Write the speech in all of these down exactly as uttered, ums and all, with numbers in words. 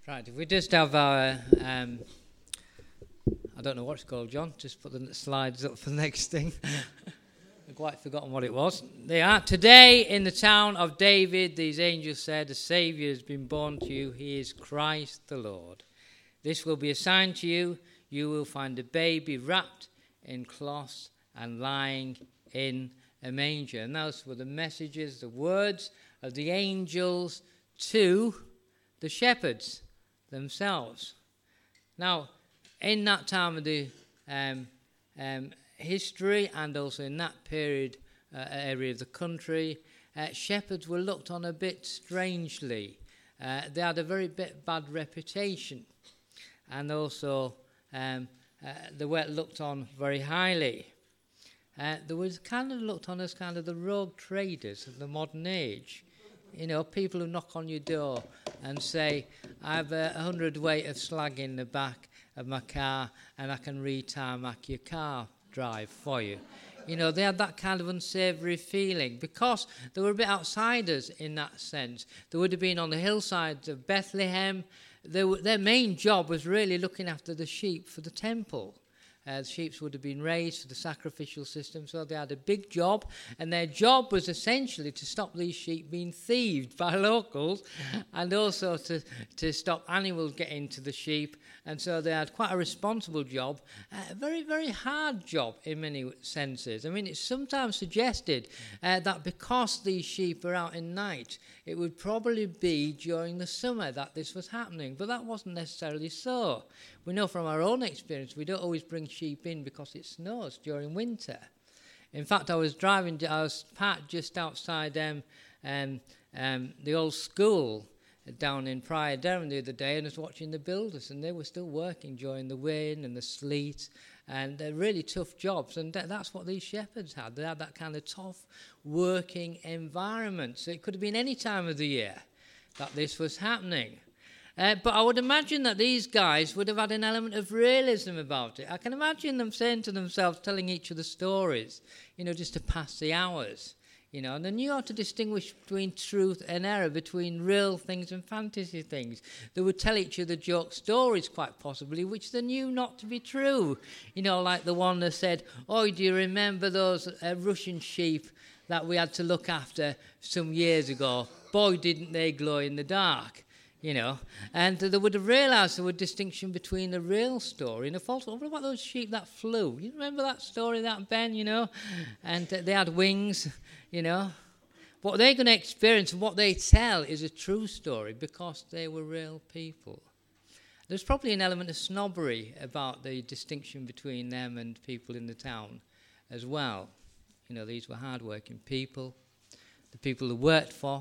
Right, if we just have our, um, I don't know what it's called, John, just put the slides up for the next thing. I've quite forgotten what it was. They are. Today in the town of David, these angels said, a Saviour has been born to you. He is Christ the Lord. This will be a sign to you. You will find a baby wrapped in cloths and lying in a manger. And those were the messages, the words of the angels to the shepherds themselves. Now, in that time of the um, um, history and also in that period uh, area of the country, uh, shepherds were looked on a bit strangely. Uh, they had a very bit bad reputation, and also um, uh, they weren't looked on very highly. Uh, they were kind of looked on as kind of the rogue traders of the modern age. You know, people who knock on your door and say, I have a hundredweight of slag in the back of my car and I can re-tarmac your car drive for you. You know, they had that kind of unsavoury feeling because they were a bit outsiders in that sense. They would have been on the hillsides of Bethlehem. They were, their main job was really looking after the sheep for the temple. Uh, the sheep would have been raised for the sacrificial system, so they had a big job, and their job was essentially to stop these sheep being thieved by locals and also to, to stop animals getting to the sheep. And so they had quite a responsible job, a very, very hard job in many senses. I mean, it's sometimes suggested uh, that because these sheep are out in night, it would probably be during the summer that this was happening, but that wasn't necessarily so. We know from our own experience we don't always bring sheep in because it snows during winter. In fact, I was driving, I was parked just outside um, um, um, the old school down in Prior Durham the other day, and I was watching the builders, and they were still working during the wind and the sleet, and they're really tough jobs, and that's what these shepherds had. They had that kind of tough working environment. So it could have been any time of the year that this was happening. Uh, but I would imagine that these guys would have had an element of realism about it. I can imagine them saying to themselves, telling each other stories, you know, just to pass the hours. You know, and they knew how to distinguish between truth and error, between real things and fantasy things. They would tell each other joke stories, quite possibly, which they knew not to be true. You know, like the one that said, oh, do you remember those uh, Russian sheep that we had to look after some years ago? Boy, didn't they glow in the dark. You know, and they would have realised there was a distinction between a real story and a false one. What about those sheep that flew? You remember that story, that Ben, you know? And uh, they had wings, you know. What they're going to experience and what they tell is a true story because they were real people. There's probably an element of snobbery about the distinction between them and people in the town as well. You know, these were hard-working people. The people who worked for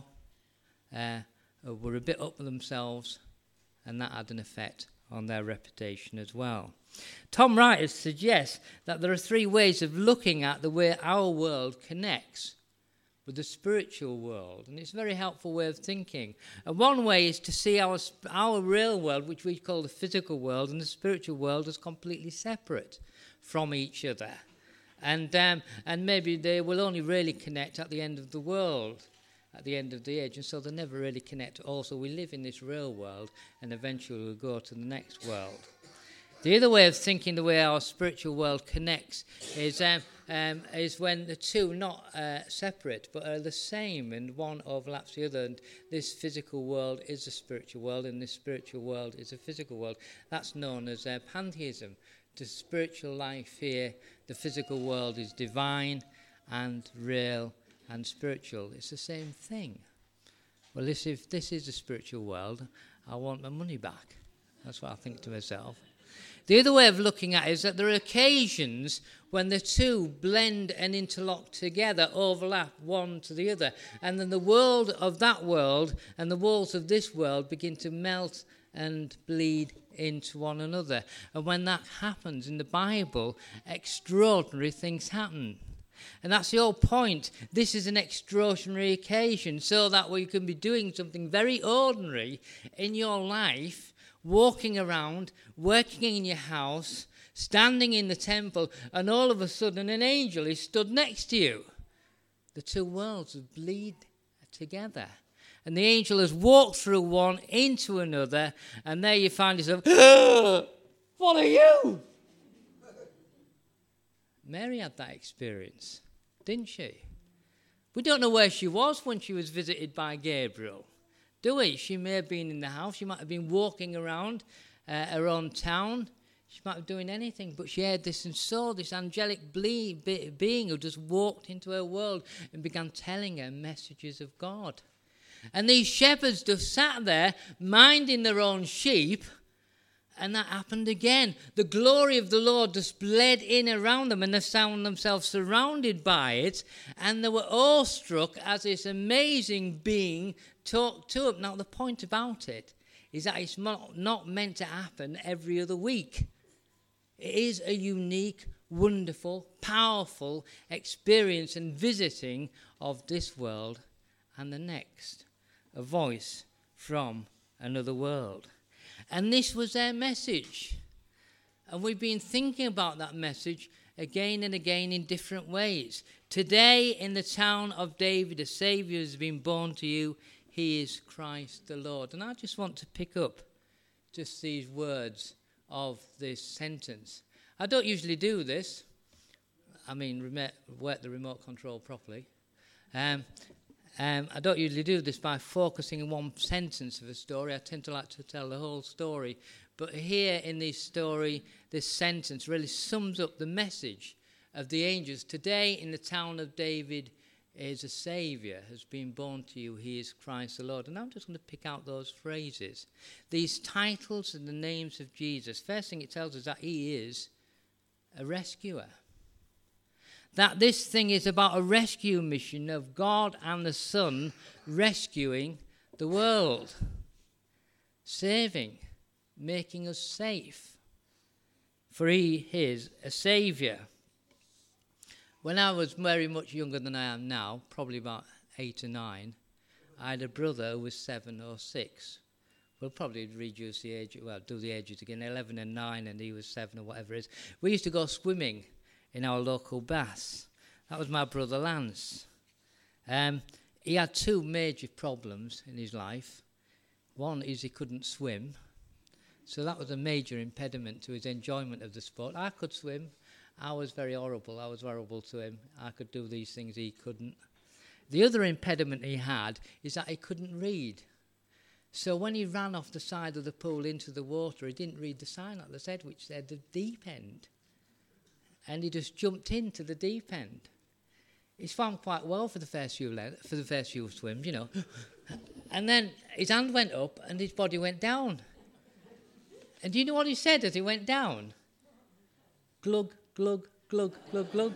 uh were a bit up with themselves, and that had an effect on their reputation as well. Tom Wright suggests that there are three ways of looking at the way our world connects with the spiritual world, and it's a very helpful way of thinking. And one way is to see our our real world, which we call the physical world, and the spiritual world as completely separate from each other. And um, and maybe they will only really connect at the end of the world, at the end of the age, and so they never really connect. Also, we live in this real world, and eventually we'll go to the next world. The other way of thinking, the way our spiritual world connects, is um, um, is when the two are not uh, separate, but are the same, and one overlaps the other. And this physical world is a spiritual world, and this spiritual world is a physical world. That's known as uh, pantheism. The spiritual life here, the physical world is divine and real and spiritual. It's the same thing. Well, this, if this is the spiritual world, I want my money back. That's what I think to myself. The other way of looking at it is that there are occasions when the two blend and interlock together, overlap one to the other, and then the world of that world and the walls of this world begin to melt and bleed into one another. And when that happens in the Bible, extraordinary things happen. And that's the whole point. This is an extraordinary occasion so that we can be doing something very ordinary in your life, walking around, working in your house, standing in the temple, and all of a sudden an angel is stood next to you. The two worlds bleed together. and the angel has walked through one into another, and there you find yourself, what are you? Mary had that experience, didn't she? We don't know where she was when she was visited by Gabriel, do we? She may have been in the house. She might have been walking around uh, her own town. She might have been doing anything, but she heard this and saw this angelic ble- be- being who just walked into her world and began telling her messages of God. And these shepherds just sat there minding their own sheep, and that happened again. The glory of the Lord just bled in around them, and they found themselves surrounded by it, and they were awestruck as this amazing being talked to them. Now, the point about it is that it's not, not meant to happen every other week. It is a unique, wonderful, powerful experience and visiting of this world and the next. A voice from another world. And this was their message. And we've been thinking about that message again and again in different ways. Today, in the town of David, a Saviour has been born to you. He is Christ the Lord. And I just want to pick up just these words of this sentence. I don't usually do this. I mean, remote, work the remote control properly. Um, um, I don't usually do this by focusing on one sentence of a story. I tend to like to tell the whole story. But here in this story, this sentence really sums up the message of the angels. Today in the town of David is a Saviour, has been born to you. He is Christ the Lord. And I'm just going to pick out those phrases. These titles and the names of Jesus. First thing it tells us that he is a rescuer. That this thing is about a rescue mission of God and the Son rescuing the world. Saving, making us safe. For he is a Saviour. When I was very much younger than I am now, probably about eight or nine, I had a brother who was seven or six. We'll probably reduce the age, well, do the ages again, eleven and nine, and he was seven or whatever it is. We used to go swimming in our local baths. That was my brother Lance. Um, he had two major problems in his life. One is he couldn't swim, so that was a major impediment to his enjoyment of the sport. I could swim. I was very horrible. I was horrible to him. I could do these things he couldn't. The other impediment he had is that he couldn't read. So when he ran off the side of the pool into the water, he didn't read the sign at the said, which said the deep end. And he just jumped into the deep end. He swam quite well for the first few le- for the first few swims, you know. And then his hand went up and his body went down. And do you know what he said as he went down? Glug, glug, glug, glug, glug.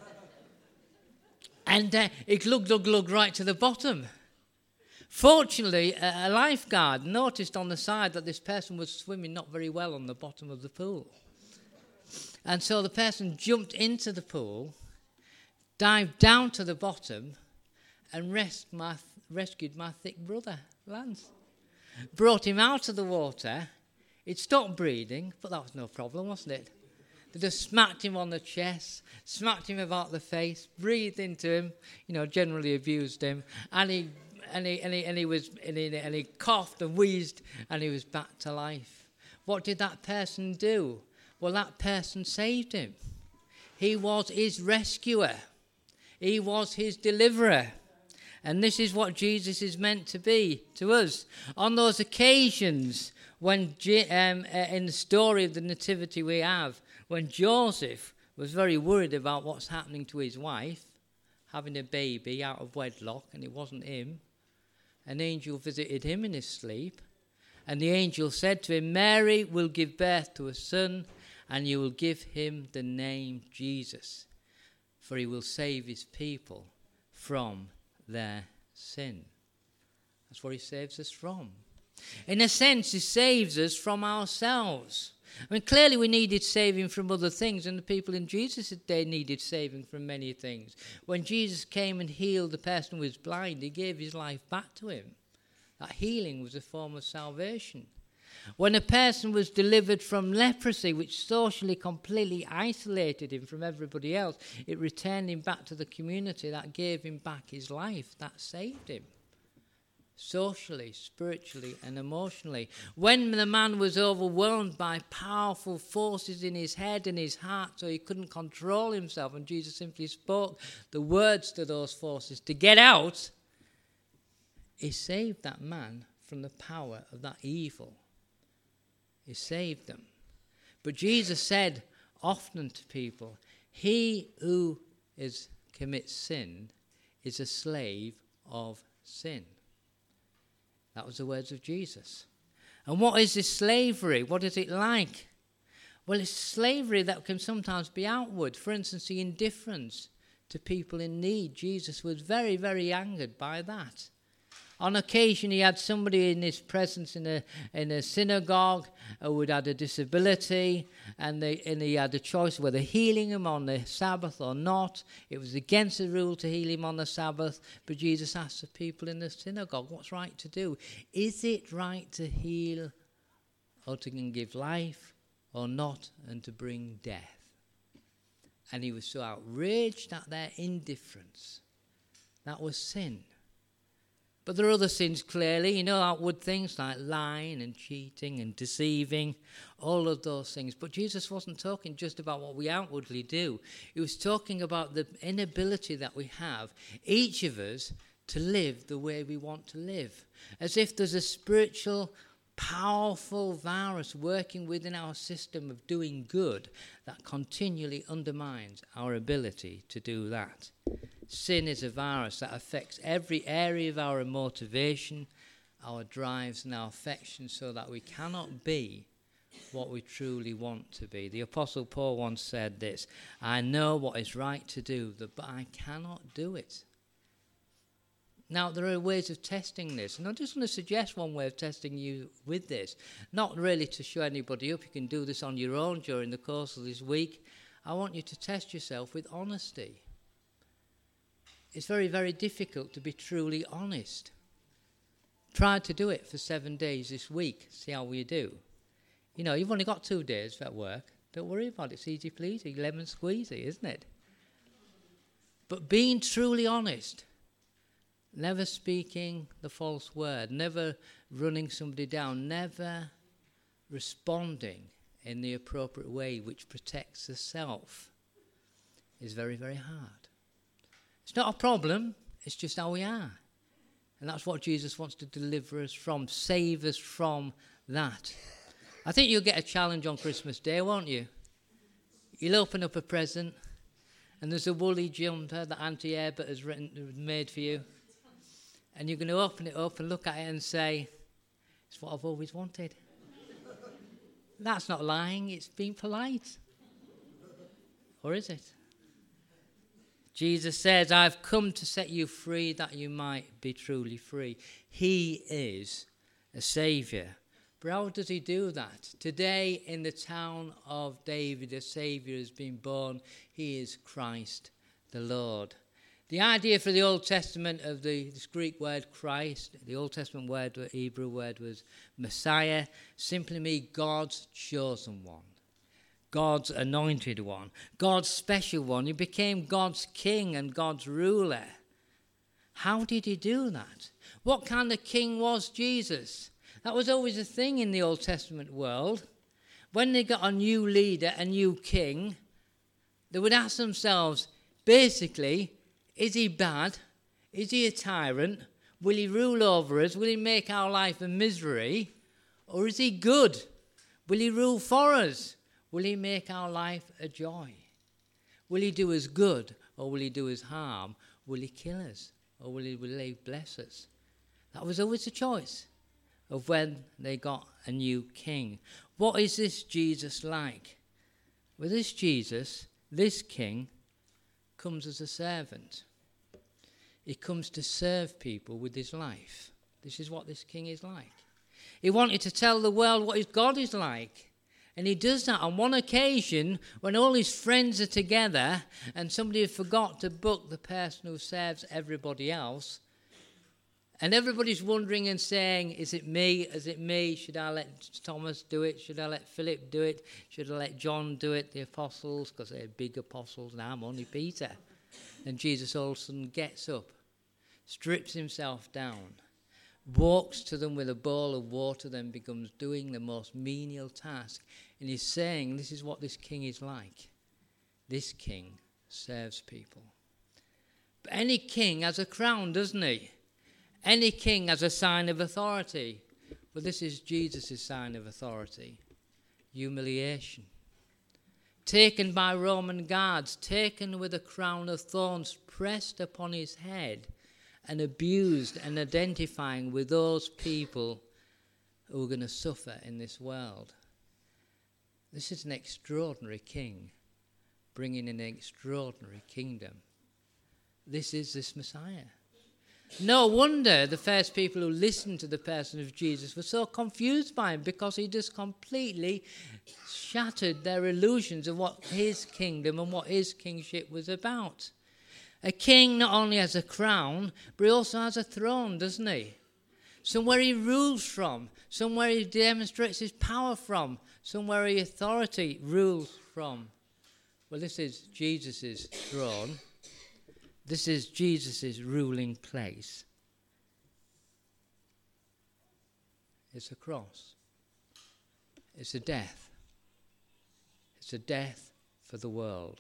And uh, he glug, glug, glug right to the bottom. Fortunately, a, a lifeguard noticed on the side that this person was swimming not very well on the bottom of the pool. And so the person jumped into the pool, dived down to the bottom, and rest my, rescued my thick brother, Lance. Brought him out of the water. He'd stopped breathing, but that was no problem, wasn't it? They just smacked him on the chest, smacked him about the face, breathed into him, you know, generally abused him, and he and he and he, and he was and he, and he coughed and wheezed, and he was back to life. What did that person do? Well, that person saved him. He was his rescuer. He was his deliverer. And this is what Jesus is meant to be to us. On those occasions when, um, uh, in the story of the Nativity we have, when Joseph was very worried about what's happening to his wife, having a baby out of wedlock, and it wasn't him, an angel visited him in his sleep, and the angel said to him, Mary will give birth to a son, and you will give him the name Jesus, for he will save his people from their sin. That's what he saves us from. In a sense, he saves us from ourselves. I mean, clearly we needed saving from other things, and the people in Jesus' day needed saving from many things. When Jesus came and healed the person who was blind, he gave his life back to him. That healing was a form of salvation. When a person was delivered from leprosy, which socially completely isolated him from everybody else, it returned him back to the community. That gave him back his life. That saved him. socially, spiritually, and emotionally. When the man was overwhelmed by powerful forces in his head and his heart, so he couldn't control himself, and Jesus simply spoke the words to those forces to get out, he saved that man from the power of that evil. He saved them. But Jesus said often to people, he who is commits sin is a slave of sin. That was the words of Jesus. And what is this slavery? What is it like? Well, it's slavery that can sometimes be outward. For instance, the indifference to people in need. Jesus was very, very angered by that. On occasion, he had somebody in his presence in a in a synagogue who had a disability, and, they, and he had a choice whether healing him on the Sabbath or not. It was against the rule to heal him on the Sabbath, but Jesus asked the people in the synagogue, what's right to do? Is it right to heal or to give life or not, and to bring death? And he was so outraged at their indifference. That was sin. But there are other sins, clearly, you know, outward things like lying and cheating and deceiving, all of those things. But Jesus wasn't talking just about what we outwardly do. He was talking about the inability that we have, each of us, to live the way we want to live. As if there's a spiritual, powerful virus working within our system of doing good that continually undermines our ability to do that. Sin is a virus that affects every area of our motivation, our drives and our affections, so that we cannot be what we truly want to be. The Apostle Paul once said this, I know what is right to do, but I cannot do it. Now, there are ways of testing this, and I just want to suggest one way of testing you with this. Not really to show anybody up, you can do this on your own during the course of this week. I want you to test yourself with honesty. It's very, very difficult to be truly honest. Try to do it for seven days this week. See how you do. You know, you've only got two days at work. Don't worry about it. It's easy pleasy, lemon squeezy, isn't it? But being truly honest, never speaking the false word, never running somebody down, never responding in the appropriate way which protects the self, is very, very hard. It's not a problem, it's just how we are. And that's what Jesus wants to deliver us from, save us from that. I think you'll get a challenge on Christmas Day, won't you? You'll open up a present, and there's a woolly jumper that Auntie Herbert has written, made for you. And you're going to open it up and look at it and say, it's what I've always wanted. That's not lying, it's being polite. Or is it? Jesus says, I've come to set you free that you might be truly free. He is a saviour. But how does he do that? Today in the town of David, a saviour has been born. He is Christ the Lord. The idea for the Old Testament of the this Greek word Christ, the Old Testament word, the Hebrew word was Messiah, simply means God's chosen one. God's anointed one, God's special one. He became God's king and God's ruler. How did he do that? What kind of king was Jesus? That was always a thing in the Old Testament world. When they got a new leader, a new king, they would ask themselves, basically, is he bad? Is he a tyrant? Will he rule over us? Will he make our life a misery? Or is he good? Will he rule for us? Will he make our life a joy? Will he do us good, or will he do us harm? Will he kill us, or will he, will he bless us? That was always the choice of when they got a new king. What is this Jesus like? Well, this Jesus, this king, comes as a servant. He comes to serve people with his life. This is what this king is like. He wanted to tell the world what his God is like. And he does that on one occasion when all his friends are together and somebody forgot to book the person who serves everybody else. And everybody's wondering and saying, is it me? Is it me? Should I let Thomas do it? Should I let Philip do it? Should I let John do it? The apostles, because they're big apostles and I'm only Peter. And Jesus all of a sudden gets up, strips himself down, walks to them with a bowl of water, then becomes doing the most menial task. And he's saying, this is what this king is like. This king serves people. But any king has a crown, doesn't he? Any king has a sign of authority. Well, this is Jesus' sign of authority. Humiliation. Taken by Roman guards, taken with a crown of thorns pressed upon his head, and abused and identifying with those people who are going to suffer in this world. This is an extraordinary king, bringing in an extraordinary kingdom. This is this Messiah. No wonder the first people who listened to the person of Jesus were so confused by him, because he just completely shattered their illusions of what his kingdom and what his kingship was about. A king not only has a crown, but he also has a throne, doesn't he? Somewhere he rules from, somewhere he demonstrates his power from, somewhere his authority rules from. Well, this is Jesus' throne. This is Jesus' ruling place. It's a cross. It's a death. It's a death for the world.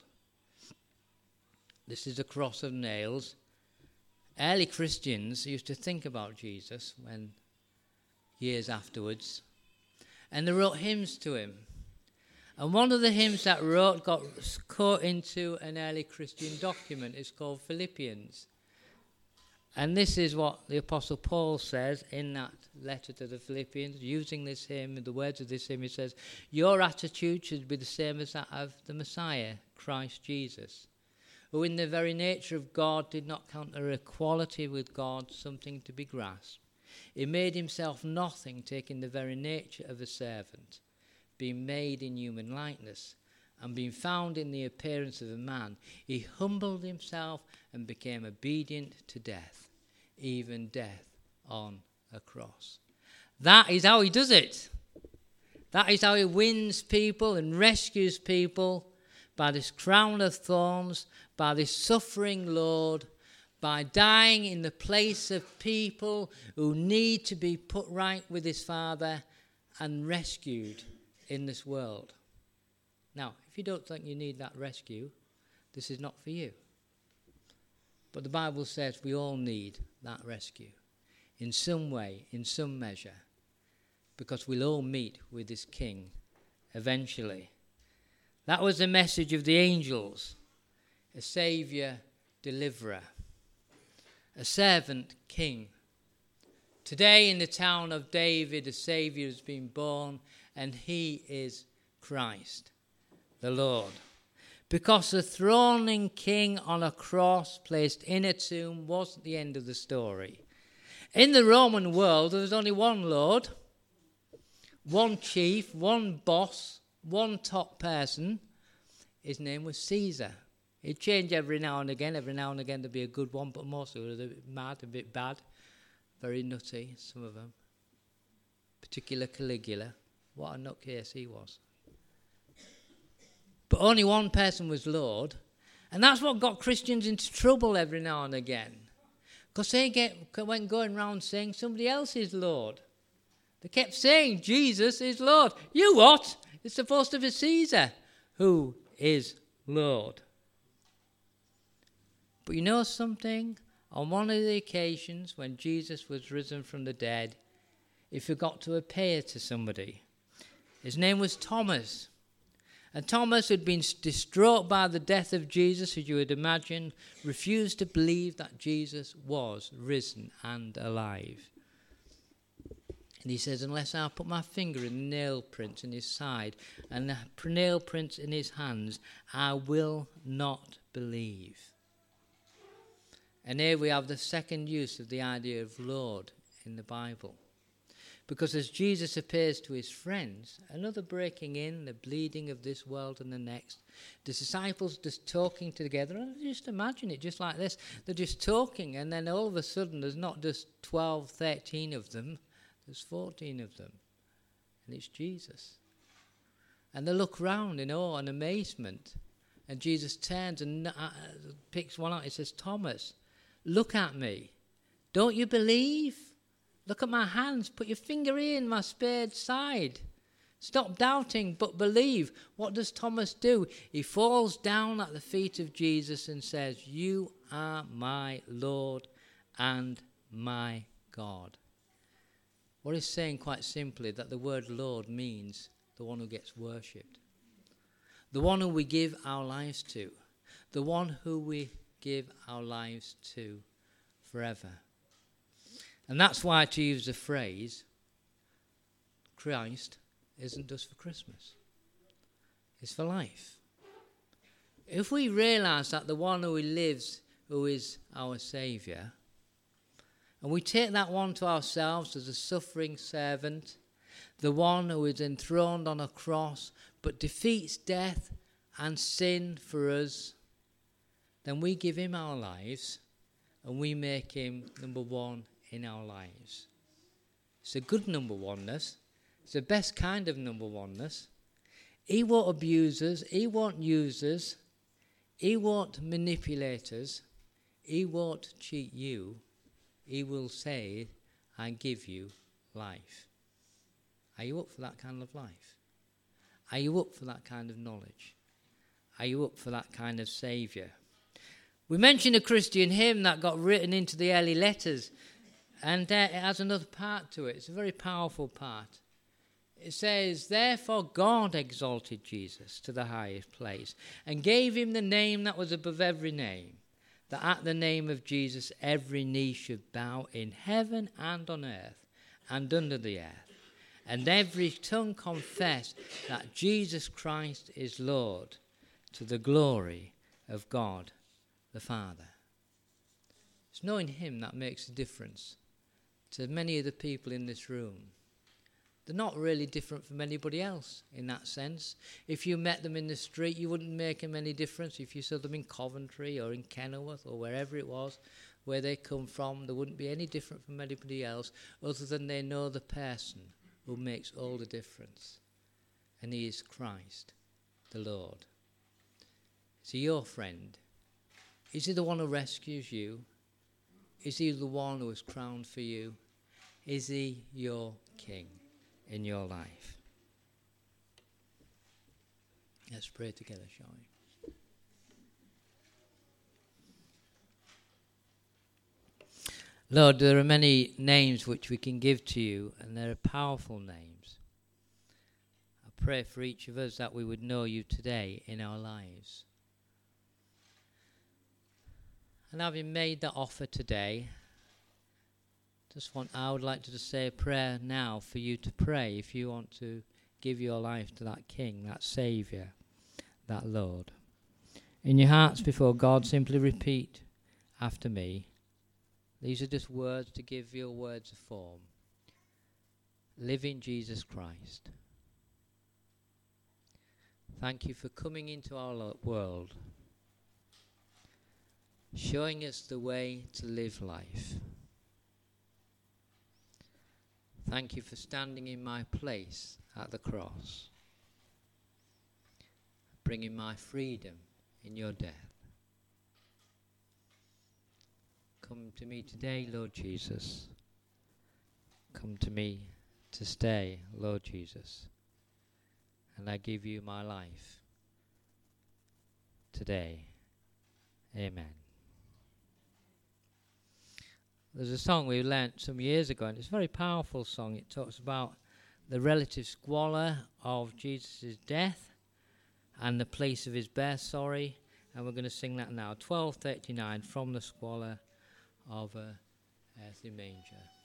This is a cross of nails. Early Christians used to think about Jesus when years afterwards, and they wrote hymns to him. And one of the hymns that wrote got cut into an early Christian document. It's called Philippians. And this is what the Apostle Paul says in that letter to the Philippians, using this hymn, the words of this hymn. He says, your attitude should be the same as that of the Messiah, Christ Jesus, who in the very nature of God did not count their equality with God something to be grasped. He made himself nothing, taking the very nature of a servant, being made in human likeness, and being found in the appearance of a man, he humbled himself and became obedient to death, even death on a cross. That is how he does it. That is how he wins people and rescues people, by this crown of thorns, by this suffering Lord, by dying in the place of people who need to be put right with his Father and rescued in this world. Now, if you don't think you need that rescue, this is not for you. But the Bible says we all need that rescue in some way, in some measure, because we'll all meet with this King eventually. That was the message of the angels: a saviour, deliverer, a servant king. Today in the town of David, a saviour has been born, and he is Christ, the Lord. Because the throning king on a cross placed in a tomb wasn't the end of the story. In the Roman world, there was only one Lord, one chief, one boss, one top person. His name was Caesar. He'd change every now and again. Every now and again there'd be a good one, but mostly they were a bit mad, a bit bad, very nutty, some of them. Particular Caligula. What a nutcase he was. But only one person was Lord. And that's what got Christians into trouble every now and again. Because they get, went going around saying somebody else is Lord. They kept saying Jesus is Lord. You what? It's supposed to be Caesar who is Lord. But you know something? On one of the occasions when Jesus was risen from the dead, he forgot to appear to somebody. His name was Thomas. And Thomas, who'd been distraught by the death of Jesus, as you would imagine, refused to believe that Jesus was risen and alive. And he says, unless I put my finger in the nail prints in his side and the nail prints in his hands, I will not believe. And here we have the second use of the idea of Lord in the Bible. Because as Jesus appears to his friends, another breaking in, the bleeding of this world and the next, the disciples just talking together, and just imagine it just like this. They're just talking, and then all of a sudden there's not just twelve, thirteen of them, there's fourteen of them. And it's Jesus. And they look round in awe and amazement. And Jesus turns and uh, picks one out. He says, Thomas, look at me. Don't you believe? Look at my hands. Put your finger in my spared side. Stop doubting, but believe. What does Thomas do? He falls down at the feet of Jesus and says, you are my Lord and my God. What he's saying quite simply, that the word Lord means the one who gets worshipped. The one who we give our lives to. The one who we give our lives to forever. And that's why, to use the phrase, Christ isn't just for Christmas. It's for life. If we realise that the one who lives, who is our Saviour, and we take that one to ourselves as a suffering servant, the one who is enthroned on a cross but defeats death and sin for us, then we give him our lives and we make him number one in our lives. It's a good number oneness. It's the best kind of number oneness. He won't abuse us. He won't use us. He won't manipulate us. He won't cheat you. He will say, I give you life. Are you up for that kind of life? Are you up for that kind of knowledge? Are you up for that kind of Saviour? We mentioned a Christian hymn that got written into the early letters, and uh, it has another part to it. It's a very powerful part. It says, therefore God exalted Jesus to the highest place and gave him the name that was above every name, that at the name of Jesus every knee should bow in heaven and on earth and under the earth, and every tongue confess that Jesus Christ is Lord, to the glory of God the Father. It's knowing him that makes a difference to many of the people in this room. They're not really different from anybody else in that sense. If you met them in the street, you wouldn't make them any difference. If you saw them in Coventry or in Kenilworth or wherever it was, where they come from, they wouldn't be any different from anybody else, other than they know the person who makes all the difference. And he is Christ, the Lord. Is he your friend? Is he the one who rescues you? Is he the one who is crowned for you? Is he your King in your life? Let's pray together, shall we? Lord, there are many names which we can give to you, and they're powerful names. I pray for each of us that we would know you today in our lives. And having made that offer today, just want I would like to just say a prayer now for you to pray if you want to give your life to that King, that Saviour, that Lord. In your hearts before God, simply repeat after me. These are just words to give your words a form. Live in Jesus Christ. Thank you for coming into our lo- world, showing us the way to live life. Thank you for standing in my place at the cross, bringing my freedom in your death. Come to me today, Lord Jesus. Come to me to stay, Lord Jesus. And I give you my life today. Amen. There's a song we learnt some years ago, and it's a very powerful song. It talks about the relative squalor of Jesus' death and the place of his birth, sorry. And we're going to sing that now. twelve thirty-nine, From the Squalor of a Earthly Manger.